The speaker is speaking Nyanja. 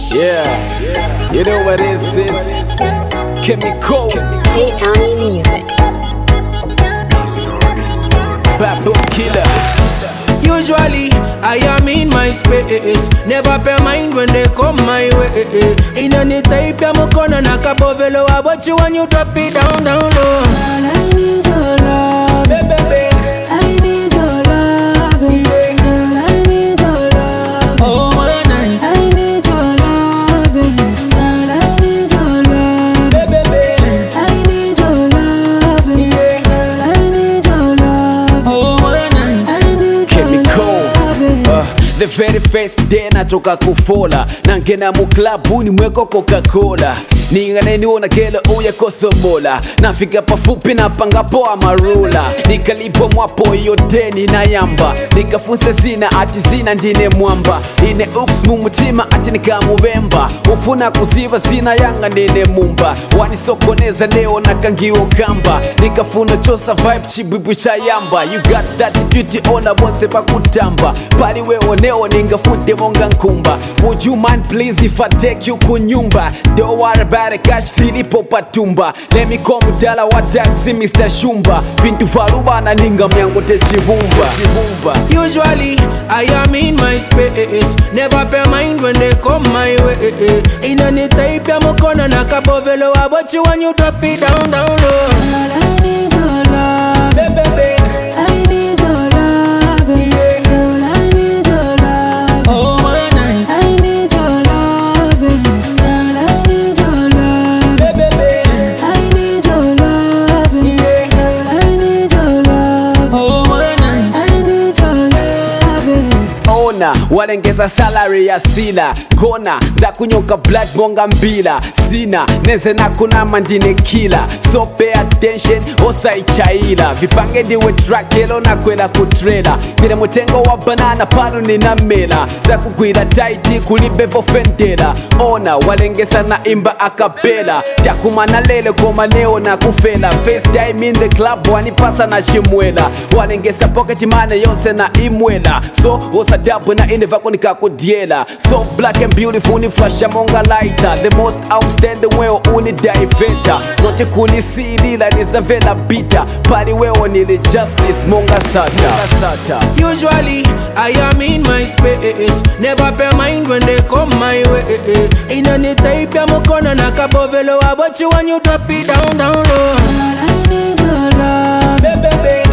Yeah, you know what this is. Chemical. A-Ani Music. Babu Killer. Usually, I am in my space. Never pay mind when they come my way. In any type, I'm gonna knock up over low. But you when you drop it down low. I need your love. Baby. I need your love. Girl, I need your love. Oh, my nice. I need your love. Girl, I need your love. Baby. I need your love. Girl, I need your love. Oh, my nice. I need Chemical. The very first day natoka kufola nangena mu klabu ni mweko Coca-Cola ninganeniona kele uye kosomola nafika pafupi na panga poa marula nikalipo mwapo yote na yamba nikafunse zina ati zina ndine mwamba ine ups mumutima ati nikamubemba ufuna kuziva zina yanga ndine mumba wanisokoneza leo nakangiwo kamba nikafuna chosa vibe chibwibu cha yamba you got that beauty ona bonse pakutamba pali wewe neo ningafunde monga nkumba would you mind please if I take you kunyumba don't worry about it cash silipo patumba let me call mudala wa taxi Mr. Shumba bintu faruba na ninga myango te chibumba Usually, I am in my space. Never pay mind when they come my way. In any type, I'm gonna knock up over low. But you when you drop it down low. Girl, I need your love. Baby. I need your love. Girl, I need your love. Oh, my nice. I need your love. Girl, I need your love. Baby. I need your love. Girl, I need your love. Oh, my nice. I need your love. ona walengeza salary ya sila kona za kunyoka black bonga mbila sina neze na kuna mandine kila so pay attention osaichaila vipange ndiwe track elo na kwela kutrela vile mutengo wa banana pano nina mela za kukwila taiti kulibevo fendela ona walengeza na imba akapela takumana lele koma neo na kufela first time in the club wanipasa na shimwela walengeza pocket money yose na imwela so osadabu na ine vako nikakudiela so black and beautiful ni flasha monga lighter the most outstanding weo uni diveta note kunisilila nizavela bita pali weo nili justice monga sata Usually, I am in my space. Never pay mind when they come my way. In any type, I'm gonna knock up over low. But you when you drop it down low. Girl, I need your love. Baby.